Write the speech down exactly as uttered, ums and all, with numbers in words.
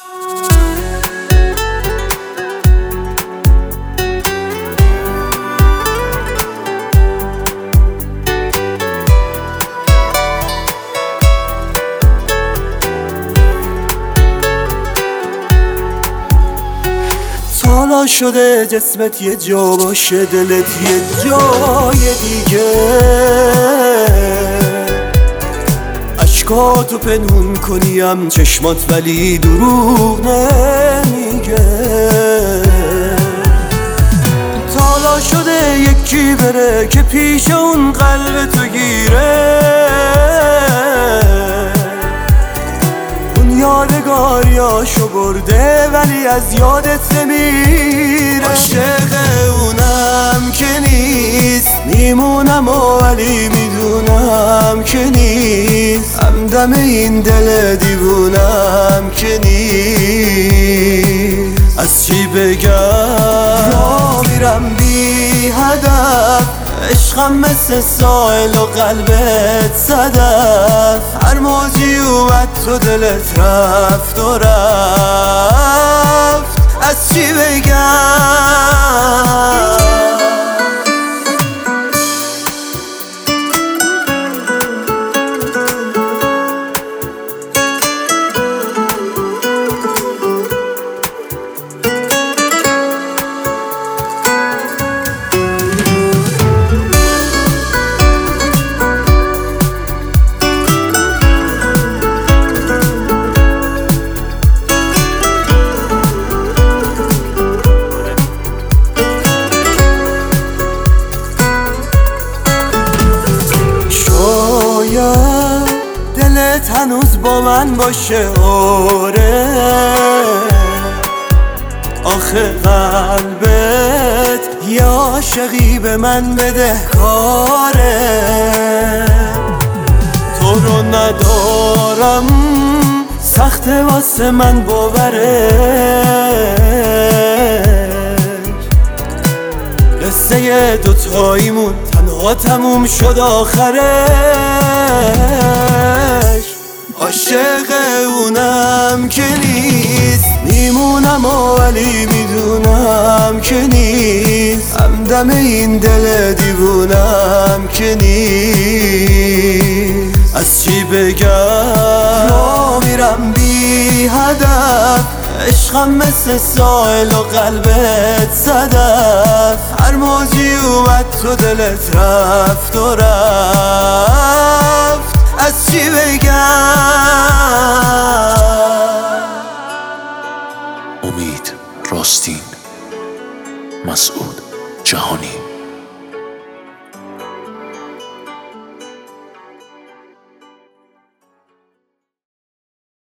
حالا شده جسمت یه جا باشه، دلت یه جای دیگه، اشکاتو پنهون کنیم چشمات ولی دروغ نمیگه. حالا شده یکی بره که پیش اون قلب تو گیره، یادگاریاشو برده ولی از یادت نمیره. عاشق اونم که نیست، میمونم و ولی میدونم که نیست، همدم این دل دیوونم که نیست. از چی بگم را میرم بی هدف، عشقم مثل سائل و قلبت صدف، هر موجی اومد تو دلت رفت و رفت. از چی بگم دلت هنوز با من باشه، آره آخه قلبت یه عاشقی به من بده کاره. تو رو ندارم سخته واسه من باورش، قصه دوتاییمون تنها تموم شد آخرش. عاشق اونم که نیست، میمونم و ولی میدونم که نیست، همدم این دل دیوونم که نیست. از چی بگم را میرم بی هدف، عشقم مثل سائل و قلبت صدف، هر موجی اومد تو دلت رفت و رفت. از چی بگم امید راستین، مسعود جهانی.